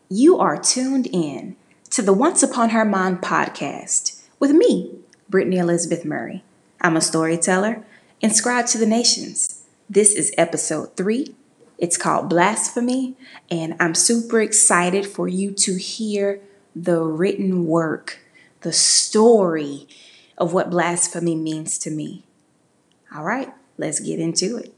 You are tuned in to the Once Upon Her Mind podcast with me, Brittany Elizabeth Murray. I'm a storyteller, inscribed to the nations. This is episode 3. It's called Blasphemy, and I'm super excited for you to hear the written work, the story of what blasphemy means to me. All right, let's get into it.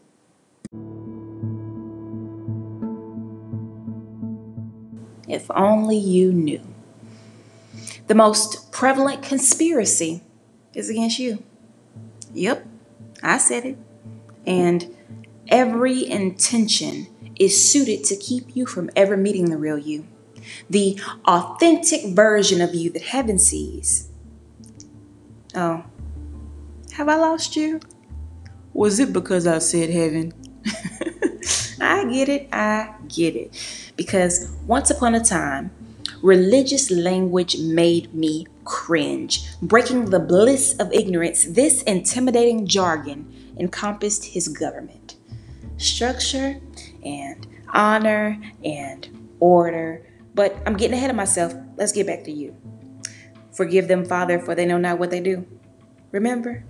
If only you knew. The most prevalent conspiracy is against you. Yep, I said it. And every intention is suited to keep you from ever meeting the real you, the authentic version of you that heaven sees. Oh, have I lost you? Was it because I said heaven? I get it. Because once upon a time, religious language made me cringe. Breaking the bliss of ignorance, this intimidating jargon encompassed his government. Structure and honor and order. But I'm getting ahead of myself. Let's get back to you. Forgive them, Father, for they know not what they do. Remember?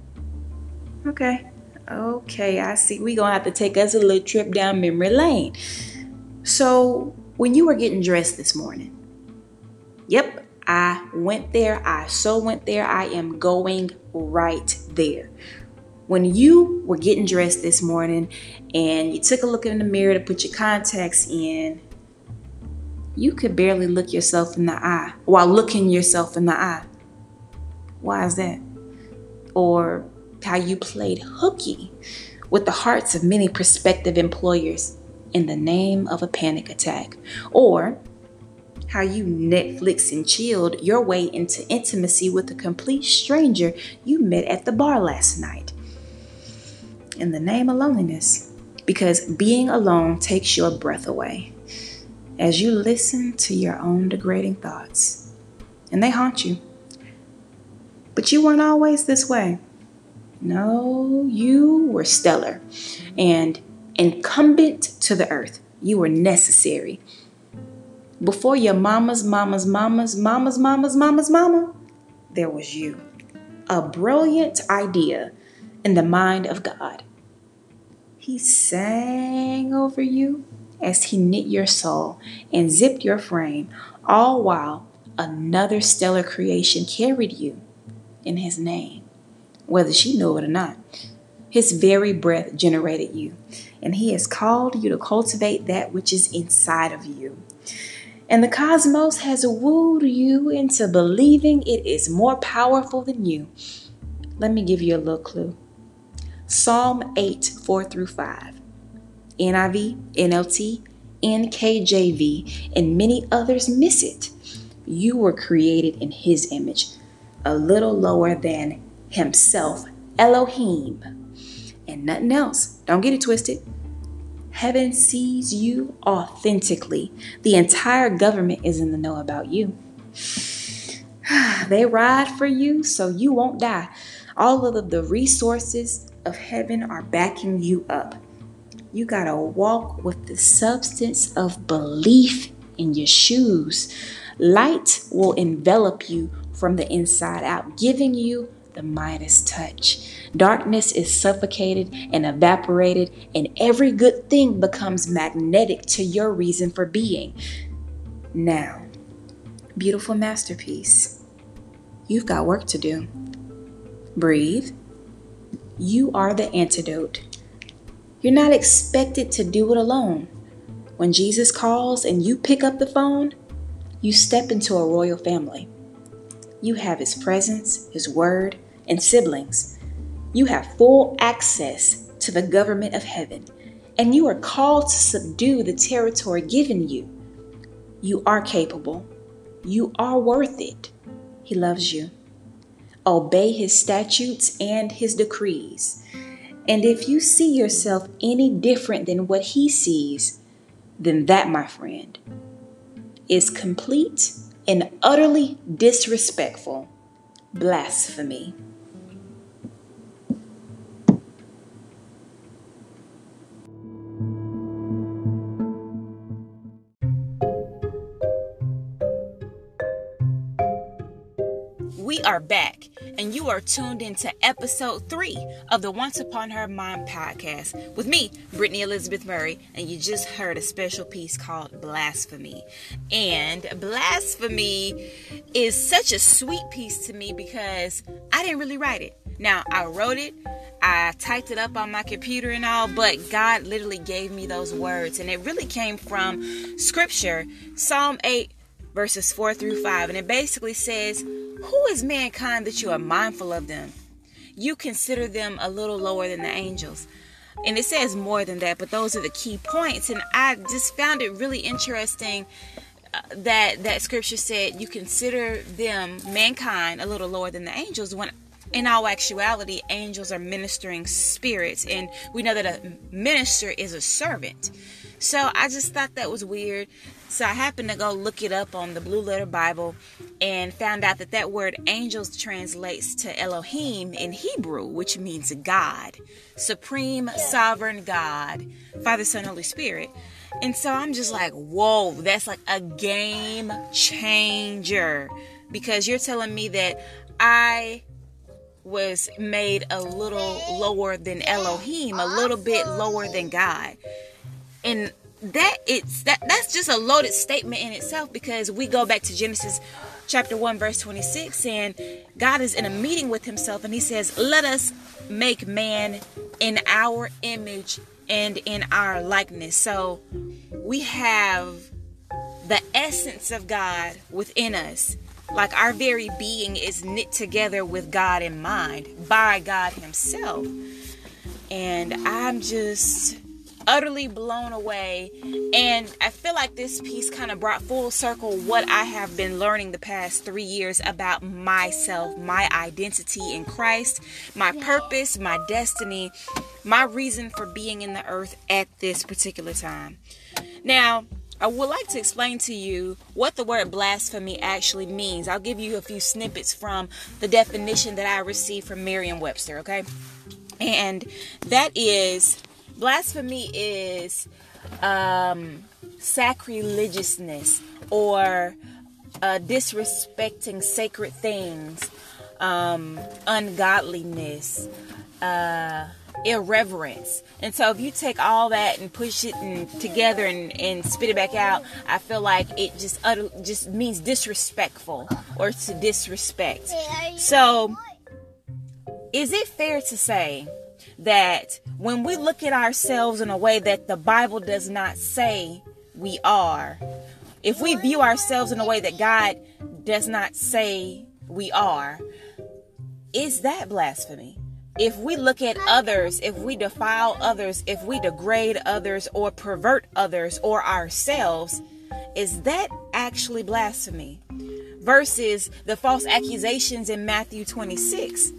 Okay, I see. We're going to have to take us a little trip down memory lane. So, when you were getting dressed this morning, yep, I went there. I am going right there. When you were getting dressed this morning and you took a look in the mirror to put your contacts in, you could barely look yourself in the eye while looking yourself in the eye. Why is that? Or how you played hooky with the hearts of many prospective employers in the name of a panic attack. Or how you Netflix and chilled your way into intimacy with a complete stranger you met at the bar last night in the name of loneliness. Because being alone takes your breath away as you listen to your own degrading thoughts. And they haunt you. But you weren't always this way. No, you were stellar and incumbent to the earth. You were necessary. Before your mama's mama, there was you. A brilliant idea in the mind of God. He sang over you as he knit your soul and zipped your frame, all while another stellar creation carried you in his name, whether she knew it or not. His very breath generated you, and he has called you to cultivate that which is inside of you. And the cosmos has wooed you into believing it is more powerful than you. Let me give you a little clue. Psalm 8, 4-5. NIV, NLT, NKJV, and many others miss it. You were created in his image, a little lower than himself, Elohim, and nothing else. Don't get it twisted. Heaven sees you authentically. The entire government is in the know about you. They ride for you so you won't die. All of the resources of heaven are backing you up. You gotta walk with the substance of belief in your shoes. Light will envelop you from the inside out, giving you the Midas touch. Darkness is suffocated and evaporated, and every good thing becomes magnetic to your reason for being. Now, beautiful masterpiece, you've got work to do. Breathe. You are the antidote. You're not expected to do it alone. When Jesus calls and you pick up the phone, you step into a royal family. You have his presence, his word, and siblings. You have full access to the government of heaven, and you are called to subdue the territory given you. You are capable. You are worth it. He loves you. Obey his statutes and his decrees. And if you see yourself any different than what he sees, then that, my friend, is complete and utterly disrespectful blasphemy. we are back, and you are tuned into episode 3 of the Once Upon Her Mind podcast with me, Brittany Elizabeth Murray, and you just heard a special piece called Blasphemy. And Blasphemy is such a sweet piece to me because I didn't really write it. Now, I wrote it, I typed it up on my computer and all, but God literally gave me those words, and it really came from Scripture, Psalm 8, verses 4 through 5, and it basically says, "Who is mankind that you are mindful of them? You consider them a little lower than the angels." And it says more than that, but those are the key points, and I just found it really interesting that Scripture said you consider them, mankind, a little lower than the angels, when in all actuality, angels are ministering spirits, and we know that a minister is a servant. So I just thought that was weird. So I happened to go look it up on the Blue Letter Bible and found out that word angels translates to Elohim in Hebrew, which means God, supreme, sovereign God, Father, Son, Holy Spirit. And so I'm just like, whoa, that's like a game changer, because you're telling me that I was made a little lower than Elohim, a little bit lower than God. And that's just a loaded statement in itself, because we go back to Genesis chapter 1 verse 26, and God is in a meeting with himself, and he says, "Let us make man in our image and in our likeness." So we have the essence of God within us. Like our very being is knit together with God in mind by God himself. And I'm just utterly blown away, and I feel like this piece kind of brought full circle what I have been learning the past 3 years about myself, my identity in Christ, my purpose, my destiny, my reason for being in the earth at this particular time. Now, I would like to explain to you what the word blasphemy actually means. I'll give you a few snippets from the definition that I received from Merriam-Webster, okay? And that is, blasphemy is sacrilegiousness, or disrespecting sacred things, ungodliness, irreverence. And so if you take all that and push it together and spit it back out, I feel like it just means disrespectful, or to disrespect. So is it fair to say that when we look at ourselves in a way that the Bible does not say we are, if we view ourselves in a way that God does not say we are, is that blasphemy? If we look at others, if we defile others, if we degrade others or pervert others or ourselves, is that actually blasphemy? Versus the false accusations in Matthew 26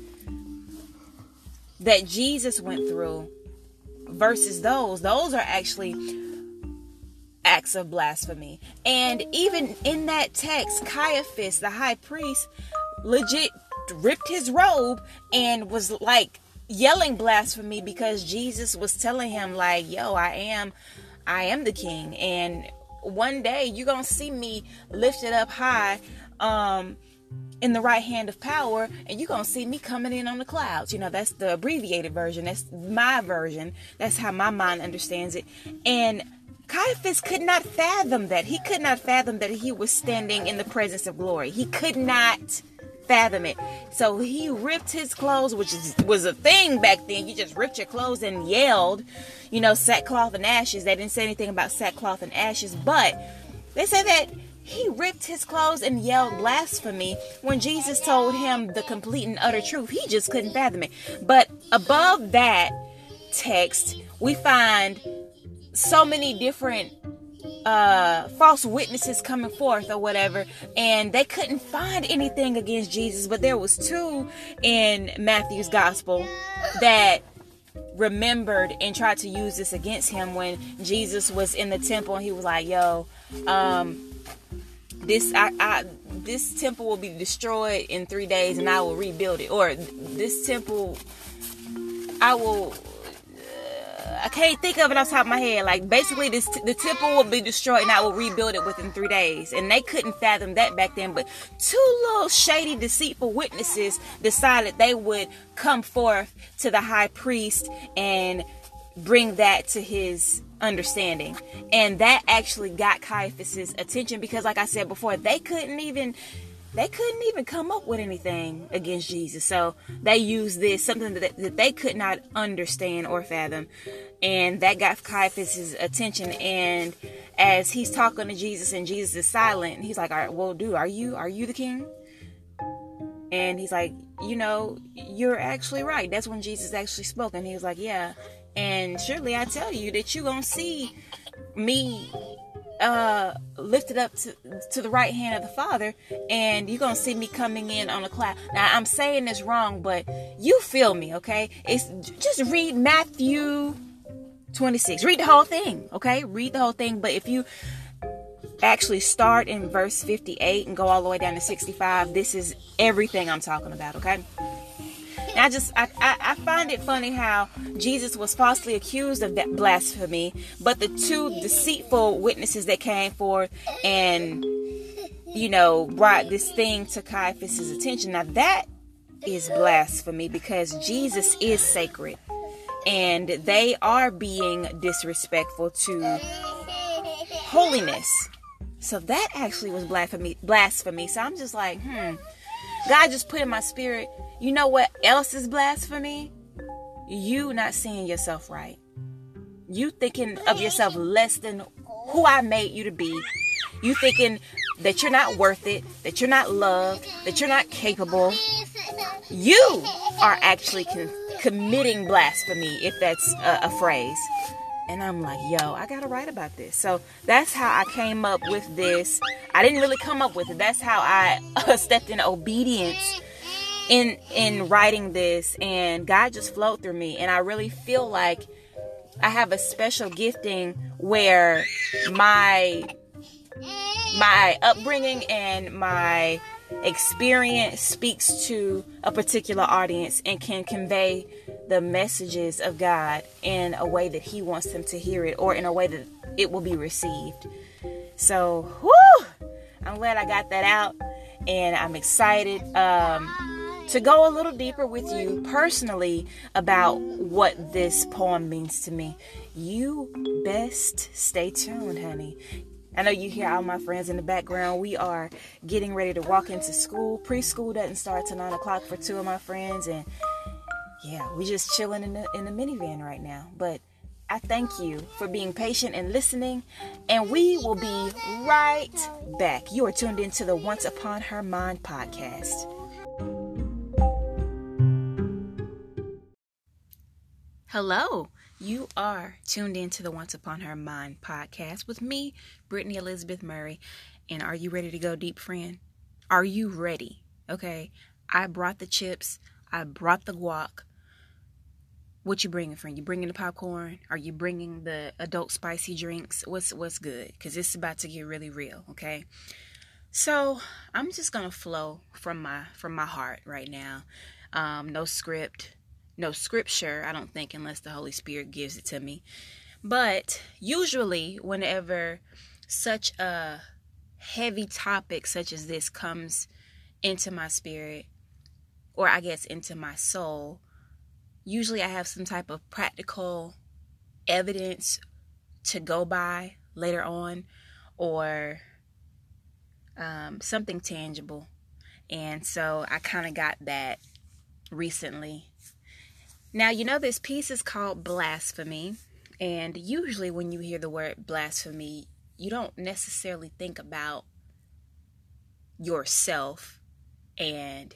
that Jesus went through, versus those are actually acts of blasphemy. And even in that text, Caiaphas, the high priest, legit ripped his robe and was like yelling blasphemy, because Jesus was telling him like, yo, I am the king, and one day you're gonna see me lifted up high in the right hand of power, and you're gonna see me coming in on the clouds. You know, that's the abbreviated version, that's my version, that's how my mind understands it. And Caiaphas could not fathom that. He could not fathom that he was standing in the presence of glory. He could not fathom it. So he ripped his clothes, which was a thing back then. You just ripped your clothes and yelled, you know, sackcloth and ashes. They didn't say anything about sackcloth and ashes, but they say that he ripped his clothes and yelled blasphemy when Jesus told him the complete and utter truth. He just couldn't fathom it. But above that text, we find so many different false witnesses coming forth or whatever, and they couldn't find anything against Jesus, but there was 2 in Matthew's gospel that remembered and tried to use this against him when Jesus was in the temple, and he was like, yo, this temple will be destroyed in 3 days and I will rebuild it, or this temple I will I can't think of it off the top of my head. Like, basically, the temple will be destroyed and I will rebuild it within 3 days. And they couldn't fathom that back then. But two little shady, deceitful witnesses decided they would come forth to the high priest and bring that to his understanding. And that actually got Caiaphas's attention because, like I said before, they couldn't even come up with anything against Jesus. So they used this, something that they could not understand or fathom. And that got Caiaphas' attention. And as he's talking to Jesus and Jesus is silent, he's like, all right, well, dude, are you the king? And he's like, you're actually right. That's when Jesus actually spoke. And he was like, yeah. And surely I tell you that you're going to see me lifted up to the right hand of the Father, and you're gonna see me coming in on a cloud. Now I'm saying this wrong, but you feel me, okay? It's just read Matthew 26. Read the whole thing, okay? Read the whole thing. But if you actually start in verse 58 and go all the way down to 65, this is everything I'm talking about, okay? And I find it funny how Jesus was falsely accused of that blasphemy, but the two deceitful witnesses that came forth and, brought this thing to Caiaphas' attention. Now that is blasphemy because Jesus is sacred and they are being disrespectful to holiness. So that actually was blasphemy. So I'm just like, God just put in my spirit, you know what else is blasphemy? You not seeing yourself right. You thinking of yourself less than who I made you to be. You thinking that you're not worth it, that you're not loved, that you're not capable. You are actually committing blasphemy, if that's a phrase. And I'm like, I gotta write about this. So that's how I came up with this. I didn't really come up with it. That's how I stepped in obedience in writing this, and God just flowed through me. And I really feel like I have a special gifting where my upbringing and my experience speaks to a particular audience and can convey the messages of God in a way that He wants them to hear it, or in a way that it will be received. So, I'm glad I got that out, and I'm excited to go a little deeper with you personally about what this poem means to me. You best stay tuned, honey. I know you hear all my friends in the background. We are getting ready to walk into school. Preschool doesn't start till 9 o'clock for two of my friends, and we just chilling in the minivan right now. But I thank you for being patient and listening, and we will be right back. You are tuned into the Once Upon Her Mind podcast. Hello, you are tuned into the Once Upon Her Mind podcast with me, Brittany Elizabeth Murray. And are you ready to go deep, friend? Are you ready? Okay, I brought the chips. I brought the guac. What you bringing, friend? You bringing the popcorn? Are you bringing the adult spicy drinks? What's good? Because it's about to get really real, okay? So I'm just gonna flow from my heart right now. No script. No scripture, I don't think, unless the Holy Spirit gives it to me. But usually whenever such a heavy topic such as this comes into my spirit, or I guess into my soul, usually I have some type of practical evidence to go by later on, or something tangible. And so I kind of got that recently. Now, this piece is called Blasphemy, and usually when you hear the word blasphemy, you don't necessarily think about yourself and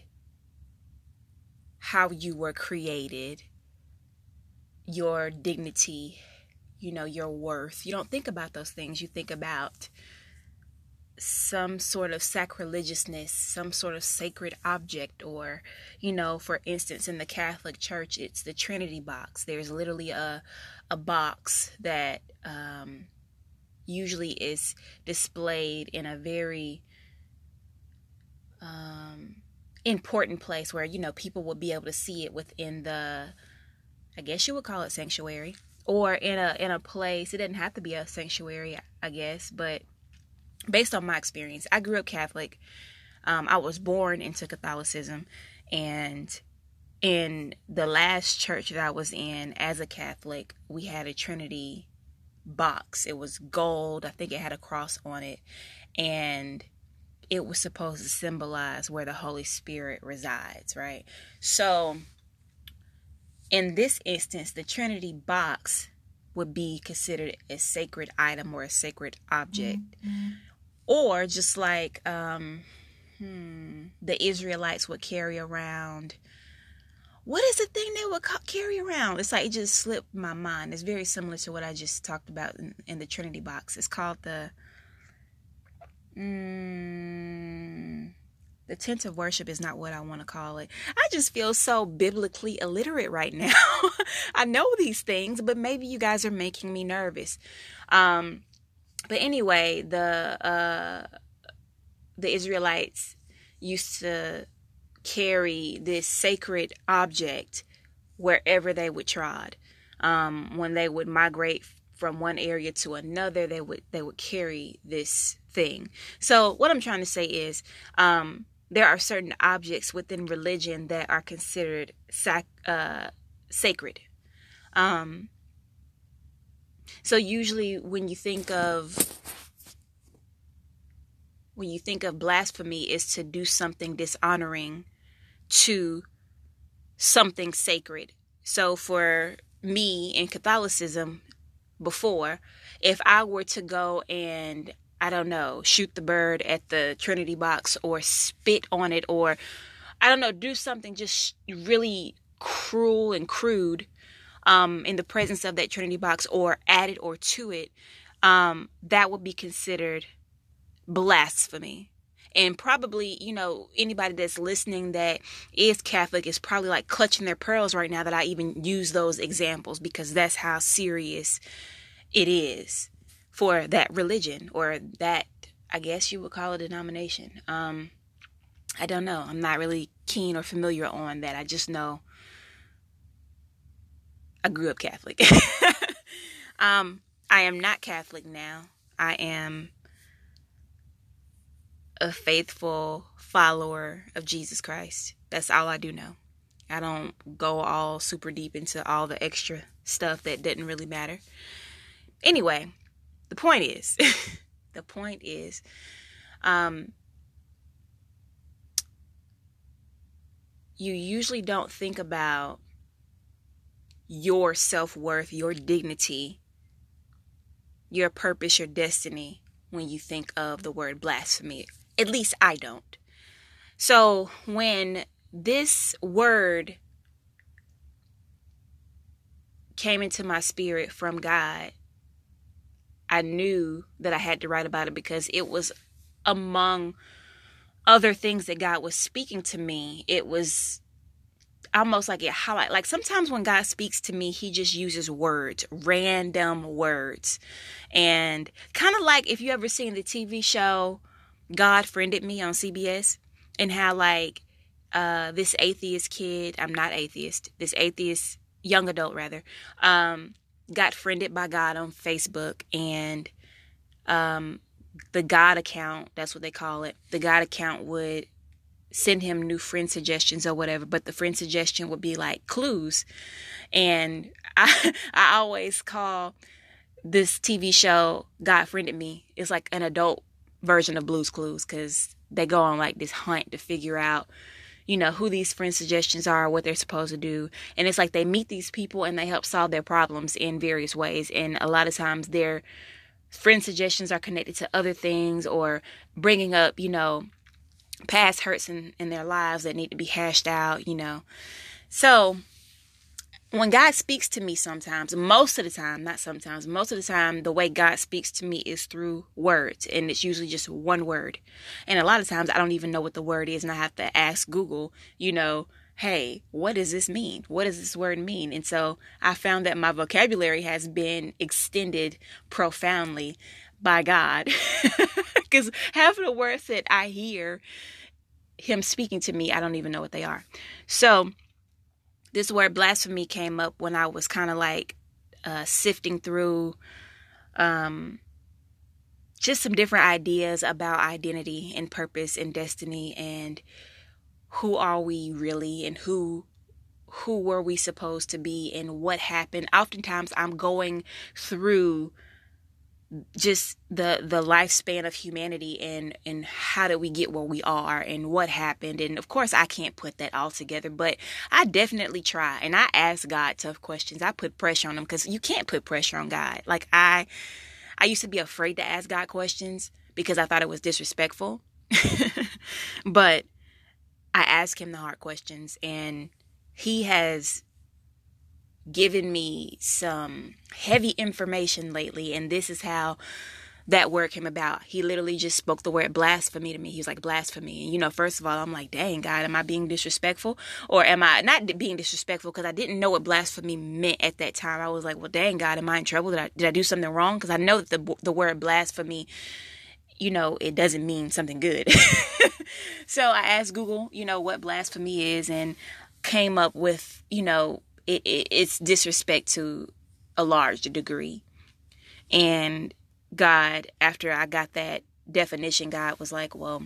how you were created, your dignity, your worth. You don't think about those things. You think about some sort of sacrilegiousness, some sort of sacred object, or, for instance, in the Catholic Church, it's the Trinity box. There's literally a box that usually is displayed in a very important place where, people will be able to see it within the, I guess you would call it sanctuary, or in a place. It doesn't have to be a sanctuary, I guess, but based on my experience, I grew up Catholic. I was born into Catholicism, and in the last church that I was in as a Catholic, we had a Trinity box. It was gold. I think it had a cross on it, and it was supposed to symbolize where the Holy Spirit resides, right? So in this instance, the Trinity box would be considered a sacred item or a sacred object. Mm-hmm. Or just like the Israelites would carry around. What is the thing they would carry around? It's like, it just slipped my mind. It's very similar to what I just talked about in the Trinity box. It's called the tent of worship is not what I want to call it. I just feel so biblically illiterate right now. I know these things, but maybe you guys are making me nervous. But anyway, the Israelites used to carry this sacred object wherever they would trod. When they would migrate from one area to another, they would carry this thing. So what I'm trying to say is, there are certain objects within religion that are considered sacred. So usually when you think of blasphemy, is to do something dishonoring to something sacred. So for me in Catholicism before, if I were to go and, I don't know, shoot the bird at the Trinity box, or spit on it, or, I don't know, do something just really cruel and crude in the presence of that Trinity box, or add it or to it, that would be considered blasphemy. And probably, anybody that's listening that is Catholic is probably like clutching their pearls right now that I even use those examples, because that's how serious it is for that religion, or that, I guess you would call it, denomination. I don't know. I'm not really keen or familiar on that. I just know I grew up Catholic. I am not Catholic now. I am a faithful follower of Jesus Christ. That's all I do know. I don't go all super deep into all the extra stuff that didn't really matter. Anyway, the point is, you usually don't think about your self-worth, your dignity, your purpose, your destiny when you think of the word blasphemy. At least I don't. So when this word came into my spirit from God, I knew that I had to write about it, because it was among other things that God was speaking to me. It was almost like it highlight. Like sometimes when God speaks to me, he just uses words, random words. And kind of like if you ever seen the TV show God Friended Me on CBS, and how like this atheist kid, I'm not atheist, this atheist young adult rather, got friended by God on Facebook, and the God account, that's what they call it, the God account would send him new friend suggestions or whatever, but the friend suggestion would be like clues. And I always call this TV show God Friended Me. It's like an adult version of Blue's Clues, because they go on like this hunt to figure out, who these friend suggestions are, what they're supposed to do. And it's like they meet these people and they help solve their problems in various ways. And a lot of times their friend suggestions are connected to other things, or bringing up, past hurts in their lives that need to be hashed out, So when God speaks to me sometimes, most of the time, not sometimes, most of the time, the way God speaks to me is through words. And it's usually just one word. And a lot of times I don't even know what the word is. And I have to ask Google, hey, what does this mean? What does this word mean? And so I found that my vocabulary has been extended profoundly by God. Because half of the words that I hear him speaking to me, I don't even know what they are. So this word blasphemy came up when I was kind of like sifting through just some different ideas about identity and purpose and destiny and who are we really and who were we supposed to be and what happened. Oftentimes I'm going through just the lifespan of humanity and how did we get where we are and what happened. And of course I can't put that all together, but I definitely try, and I ask God tough questions. I put pressure on him, because you can't put pressure on God. Like I used to be afraid to ask God questions because I thought it was disrespectful. But I ask him the hard questions, and he has given me some heavy information lately, and this is how that word came about. He literally just spoke the word blasphemy to me. He was like, blasphemy. And first of all, I'm like, dang, God, am I being disrespectful? Or am I not being disrespectful? Because I didn't know what blasphemy meant at that time. I was like, well, dang, God, am I in trouble? Did I do something wrong? Because I know that the word blasphemy, it doesn't mean something good. So I asked Google, what blasphemy is, and came up with, it's disrespect to a large degree. And God, after I got that definition, God was like, well,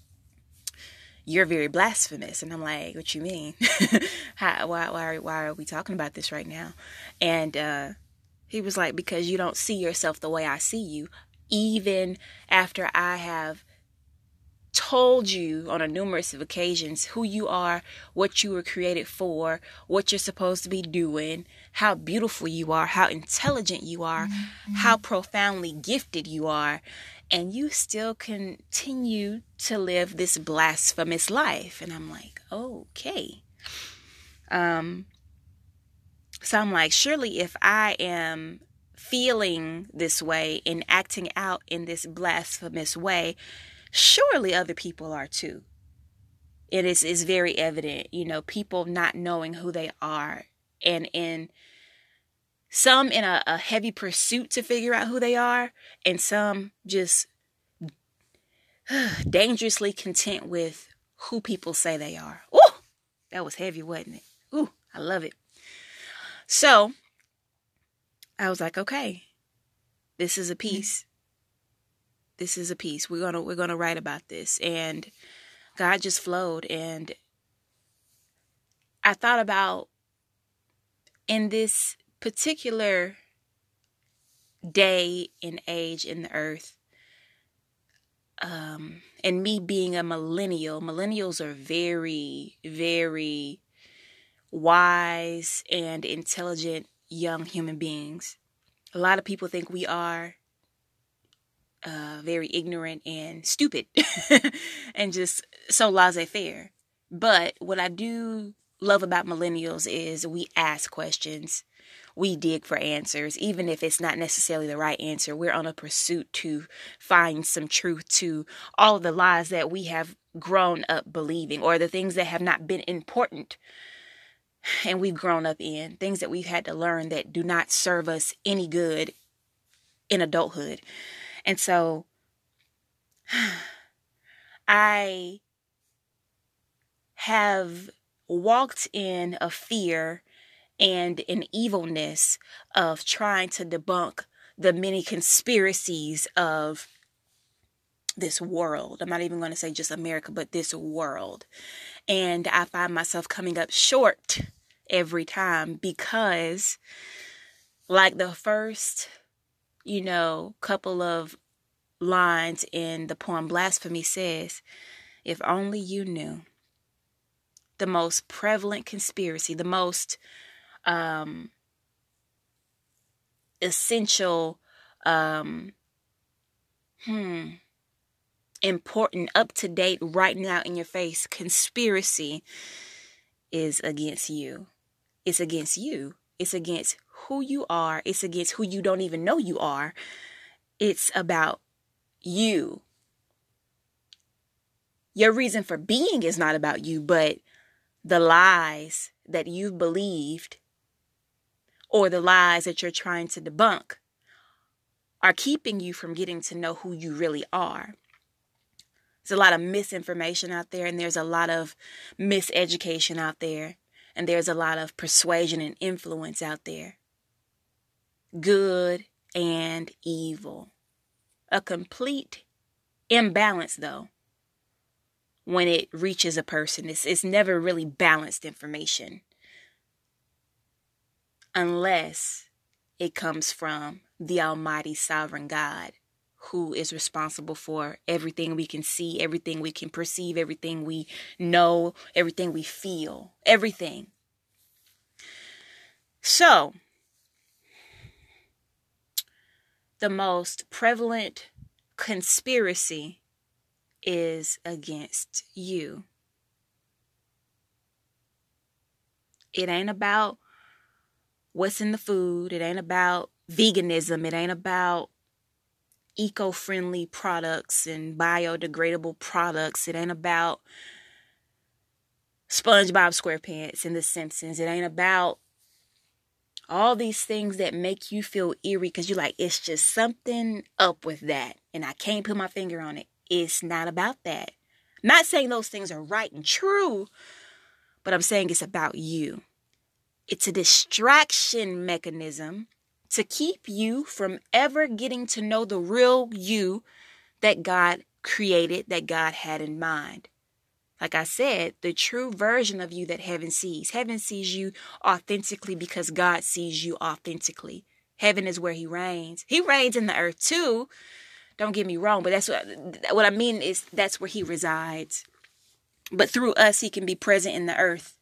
you're very blasphemous. And I'm like, what you mean? Why are we talking about this right now? And he was like, because you don't see yourself the way I see you, even after I have told you on a numerous of occasions who you are, what you were created for, what you're supposed to be doing, how beautiful you are, how intelligent you are, how profoundly gifted you are, and you still continue to live this blasphemous life. And I'm like, okay. So I'm like, surely if I am feeling this way and acting out in this blasphemous way, surely other people are too. It is very evident, people not knowing who they are, and in some in a heavy pursuit to figure out who they are, and some just dangerously content with who people say they are. Ooh, that was heavy, wasn't it? Ooh, I love it. So I was like, okay, this is a piece. This is a piece. We're gonna write about this. And God just flowed, and I thought about, in this particular day and age in the earth, and me being a millennial. Millennials are very, very wise and intelligent young human beings. A lot of people think we are very ignorant and stupid and just so laissez-faire. But what I do love about millennials is we ask questions. We dig for answers, even if it's not necessarily the right answer. We're on a pursuit to find some truth to all of the lies that we have grown up believing, or the things that have not been important and we've grown up in, things that we've had to learn that do not serve us any good in adulthood. And so I have walked in a fear and an evilness of trying to debunk the many conspiracies of this world. I'm not even going to say just America, but this world. And I find myself coming up short every time because, like the first, couple of lines in the poem Blasphemy says, if only you knew the most prevalent conspiracy, the most essential, important, up-to-date, right now in your face conspiracy is against you. It's against you. It's against who you are. It's against who you don't even know you are. It's about you. Your reason for being is not about you, but the lies that you've believed or the lies that you're trying to debunk are keeping you from getting to know who you really are. There's a lot of misinformation out there, and there's a lot of miseducation out there, and there's a lot of persuasion and influence out there. good and evil. A complete imbalance, though, when it reaches a person. It's never really balanced information unless it comes from the Almighty Sovereign God, who is responsible for everything we can see, everything we can perceive, everything we know, everything we feel, everything. So, the most prevalent conspiracy is against you. It ain't about what's in the food. It ain't about veganism. It ain't about eco-friendly products and biodegradable products. It ain't about SpongeBob SquarePants and The Simpsons. It ain't about all these things that make you feel eerie because you're like, it's just something up with that. And I can't put my finger on it. It's not about that. Not saying those things are right and true, but I'm saying it's about you. It's a distraction mechanism to keep you from ever getting to know the real you that God created, that God had in mind. Like I said, the true version of you that heaven sees. Heaven sees you authentically because God sees you authentically. Heaven is where he reigns. He reigns in the earth too. Don't get me wrong, but that's what I mean is that's where he resides. But through us, he can be present in the earth.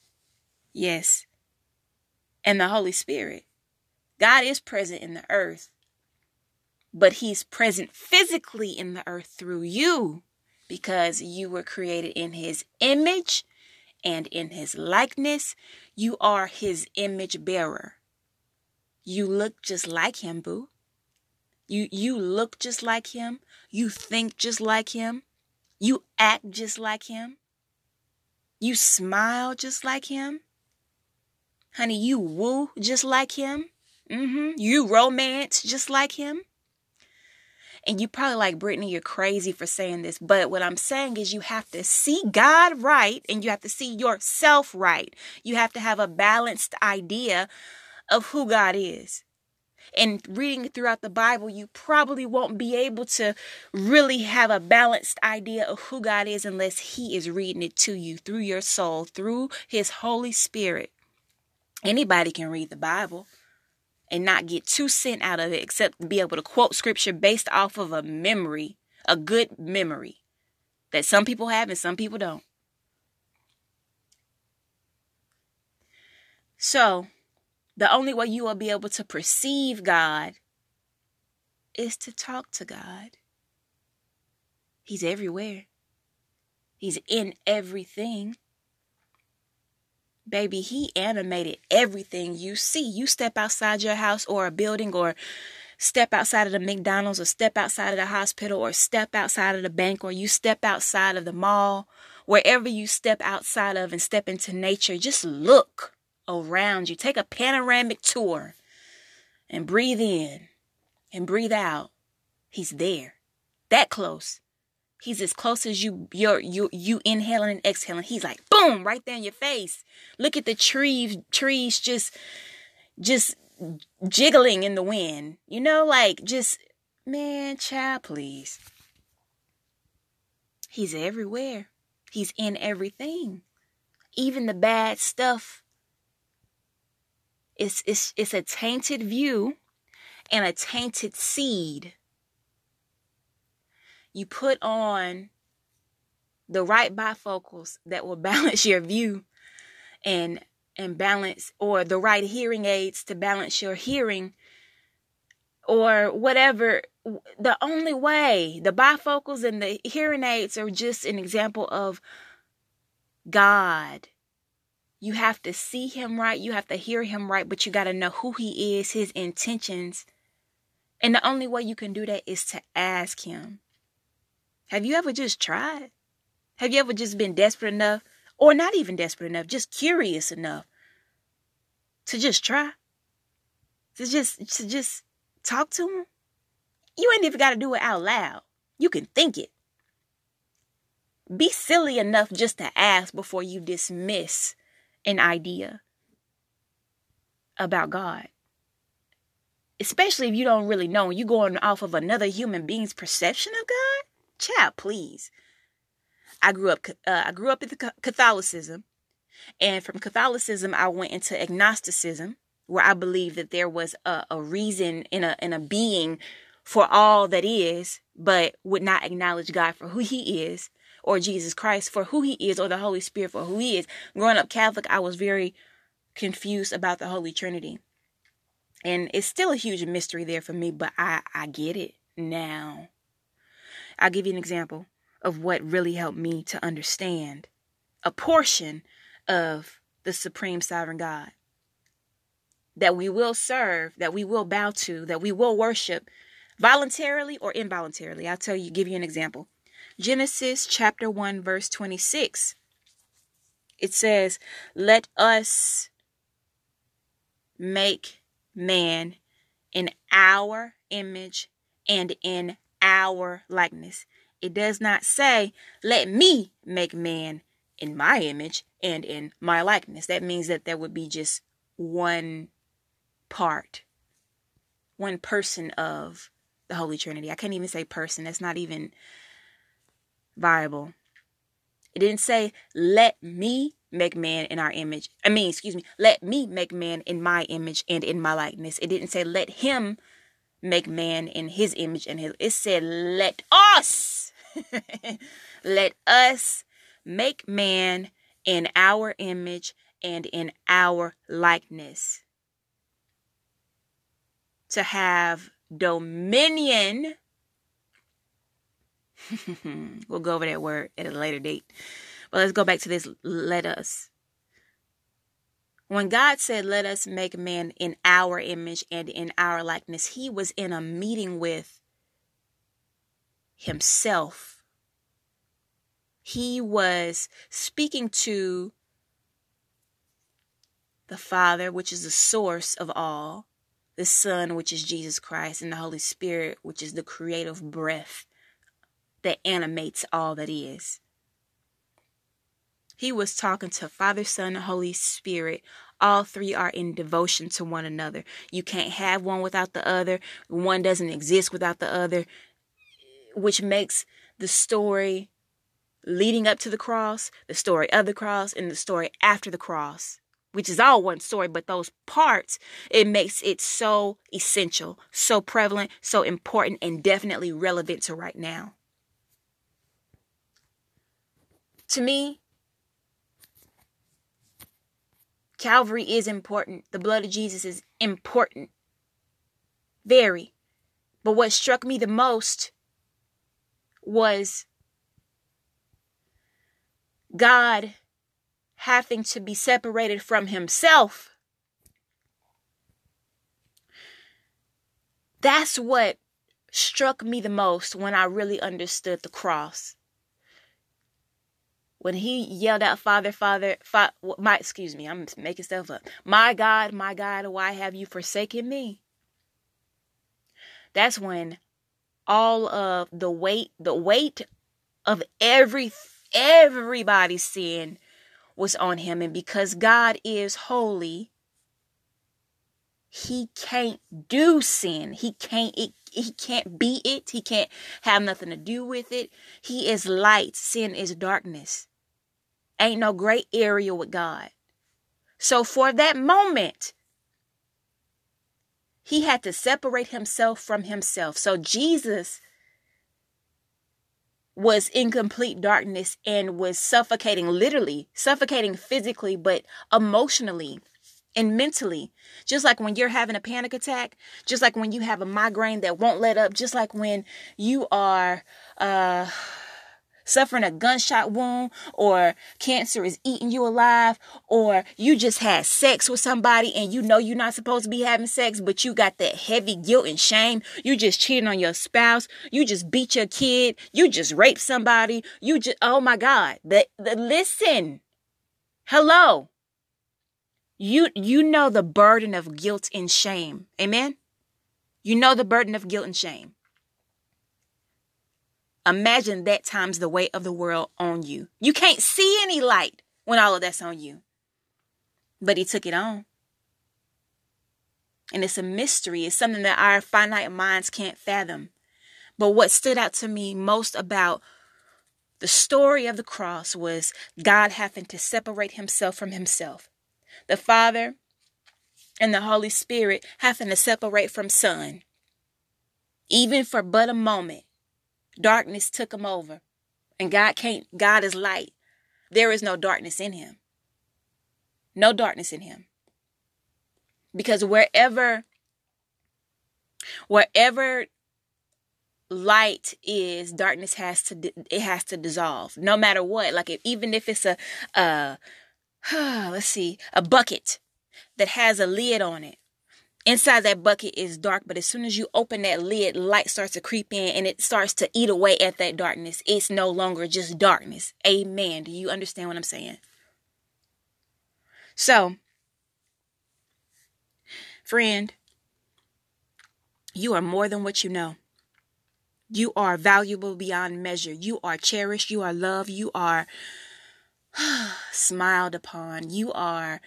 Yes. And the Holy Spirit. God is present in the earth, but he's present physically in the earth through you because you were created in his image and in his likeness. You are his image bearer. You look just like him, boo. You look just like him. You think just like him. You act just like him. You smile just like him. Honey, you woo just like him. You romance just like him. And you probably like, Brittany, you're crazy for saying this. But what I'm saying is you have to see God right and you have to see yourself right. You have to have a balanced idea of who God is. And reading throughout the Bible, you probably won't be able to really have a balanced idea of who God is unless he is reading it to you through your soul, through his Holy Spirit. Anybody can read the Bible and not get 2 cents out of it except to be able to quote scripture based off of a memory, a good memory that some people have and some people don't. So, the only way you will be able to perceive God is to talk to God. He's everywhere. He's in everything. Baby, he animated everything you see. You step outside your house or a building or step outside of the McDonald's or step outside of the hospital or step outside of the bank or you step outside of the mall. Wherever you step outside of and step into nature, just look around you. Take a panoramic tour and breathe in and breathe out. He's there. That close. He's as close as you inhaling and exhaling. He's like, boom, right there in your face. Look at the trees just jiggling in the wind. You know, like just, man, child, please. He's everywhere. He's in everything. Even the bad stuff. It's a tainted view and a tainted seed. You put on the right bifocals that will balance your view and balance, or the right hearing aids to balance your hearing, or whatever. The only way, the bifocals and the hearing aids are just an example of God. You have to see him right. You have to hear him right, but you got to know who he is, his intentions. And the only way you can do that is to ask him. Have you ever just tried? Have you ever just been desperate enough, or not even desperate enough, just curious enough to just try? To just talk to him? You ain't even got to do it out loud. You can think it. Be silly enough just to ask before you dismiss an idea about God. especially if you don't really know, and you going off of another human being's perception of God. Child, please. I grew up in Catholicism, and from Catholicism I went into agnosticism, where I believed that there was a reason in a being for all that is, but would not acknowledge God for who he is, or Jesus Christ for who he is, or the Holy Spirit for who he is. Growing up Catholic, I was very confused about the Holy Trinity. And it's still a huge mystery there for me, but I get it now. I'll give you an example of what really helped me to understand a portion of the supreme sovereign God that we will serve, that we will bow to, that we will worship voluntarily or involuntarily. I'll give you an example. Genesis chapter 1, verse 26. It says, "Let us make man in our image and in our likeness." It does not say, "Let me make man in my image and in my likeness." That means that there would be just one person of the Holy Trinity. I can't even say person. That's not even viable. It didn't say, "Let me make man in our image." Let me make man in my image and in my likeness. It didn't say, "Let him make man in his image and his." It said, "Let us." Let us make man in our image and in our likeness. To have dominion. We'll go over that word at a later date. But let's go back to this. Let us. When God said, "Let us make man in our image and in our likeness," he was in a meeting with himself. He was speaking to the Father, which is the source of all, the Son, which is Jesus Christ, and the Holy Spirit, which is the creative breath that animates all that is. He was talking to Father, Son, and Holy Spirit. All three are in devotion to one another. You can't have one without the other. One doesn't exist without the other, which makes the story leading up to the cross, the story of the cross, and the story after the cross, which is all one story, but those parts, it makes it so essential, so prevalent, so important, and definitely relevant to right now. To me, Calvary is important. The blood of Jesus is important. Very. But what struck me the most was God having to be separated from himself. That's what struck me the most when I really understood the cross. When he yelled out, "Father, I'm making stuff up. My God, why have you forsaken me?" That's when all of the weight of everybody's sin was on him. And because God is holy, he can't do sin. He can't be it. He can't have nothing to do with it. He is light. Sin is darkness. Ain't no gray area with God. So for that moment, he had to separate himself from himself. So Jesus was in complete darkness and was suffocating, literally suffocating physically, but emotionally and mentally. Just like when you're having a panic attack, just like when you have a migraine that won't let up, just like when you are suffering a gunshot wound, or cancer is eating you alive, or you just had sex with somebody and you know you're not supposed to be having sex, but you got that heavy guilt and shame. You just cheating on your spouse. You just beat your kid. You just raped somebody. Oh my God. Listen. Hello. You know the burden of guilt and shame. Amen. You know the burden of guilt and shame. Imagine that times the weight of the world on you. You can't see any light when all of that's on you. But he took it on. And it's a mystery. It's something that our finite minds can't fathom. But what stood out to me most about the story of the cross was God having to separate himself from himself. The Father and the Holy Spirit having to separate from Son. Even for but a moment, darkness took him over. And God is light. There is no darkness in him. No darkness in him. Because wherever light is, darkness has to dissolve. No matter what. Like even if it's a bucket that has a lid on it. Inside that bucket is dark, but as soon as you open that lid, light starts to creep in and it starts to eat away at that darkness. It's no longer just darkness. Amen. Do you understand what I'm saying? So, friend, you are more than what you know. You are valuable beyond measure. You are cherished. You are loved. You are smiled upon. You are...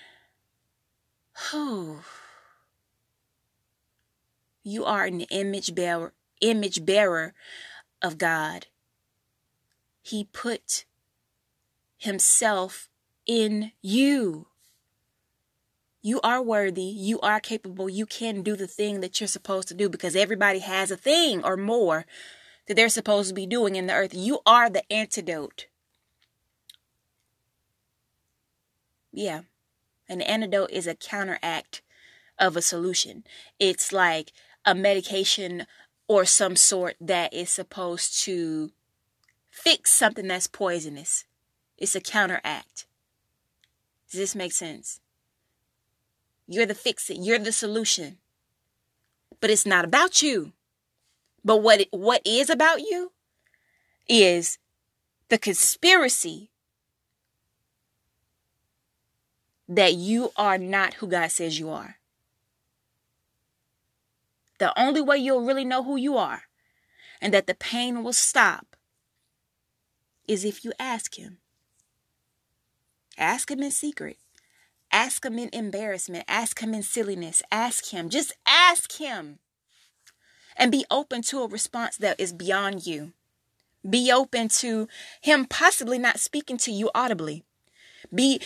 You are an image bearer of God. He put himself in you. You are worthy. You are capable. You can do the thing that you're supposed to do because everybody has a thing or more that they're supposed to be doing in the earth. You are the antidote. Yeah. An antidote is a counteract of a solution. It's like a medication or some sort that is supposed to fix something that's poisonous. It's a counteract. Does this make sense? You're the fix-it. You're the solution. But it's not about you. But what is about you is the conspiracy that you are not who God says you are. The only way you'll really know who you are and that the pain will stop is if you ask him. Ask him in secret. Ask him in embarrassment. Ask him in silliness. Ask him. Just ask him. And be open to a response that is beyond you. Be open to him possibly not speaking to you audibly. Be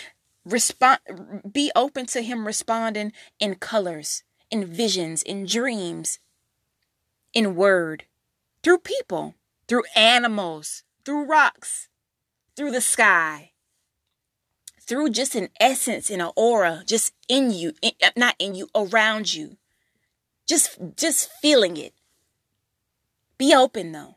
open to him responding in colors, in visions, in dreams, in word, through people, through animals, through rocks, through the sky, through just an essence, in an aura, just in you, not in you, around you. Just feeling it. Be open though.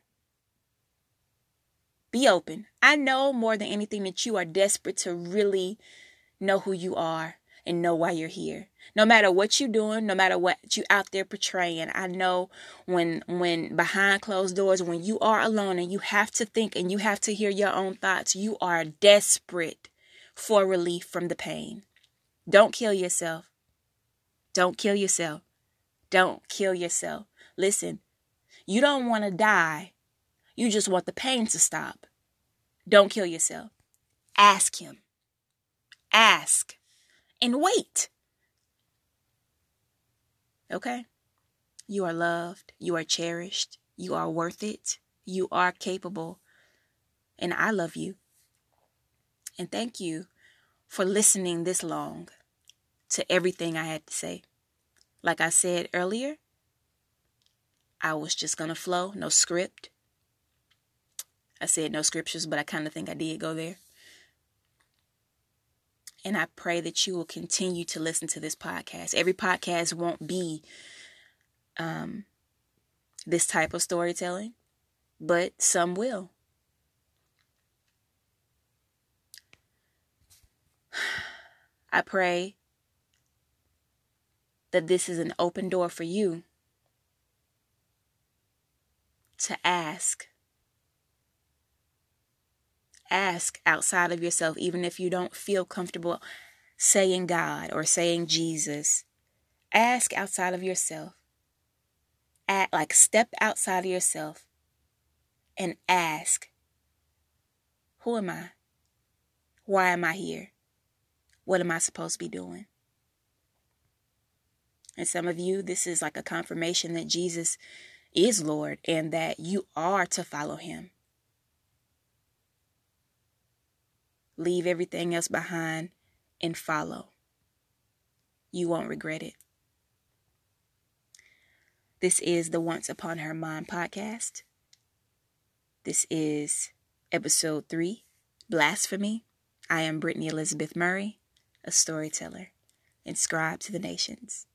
Be open. I know more than anything that you are desperate to really know who you are and know why you're here. No matter what you're doing, no matter what you out there portraying, I know when behind closed doors, when you are alone and you have to think and you have to hear your own thoughts, you are desperate for relief from the pain. Don't kill yourself. Don't kill yourself. Don't kill yourself. Listen, you don't want to die. You just want the pain to stop. Don't kill yourself. Ask him. Ask and wait. Okay? You are loved. You are cherished. You are worth it. You are capable. And I love you. And thank you for listening this long to everything I had to say. Like I said earlier, I was just going to flow, no script. I said no scriptures, but I kind of think I did go there. And I pray that you will continue to listen to this podcast. Every podcast won't be this type of storytelling, but some will. I pray that this is an open door for you to ask. Ask outside of yourself, even if you don't feel comfortable saying God or saying Jesus. Ask outside of yourself. Step outside of yourself and ask, who am I? Why am I here? What am I supposed to be doing? And some of you, this is like a confirmation that Jesus is Lord and that you are to follow him. Leave everything else behind and follow. You won't regret it. This is the Once Upon Her Mind podcast. This is episode 3, Blasphemy. I am Brittany Elizabeth Murray, a storyteller, inscribed to the nations.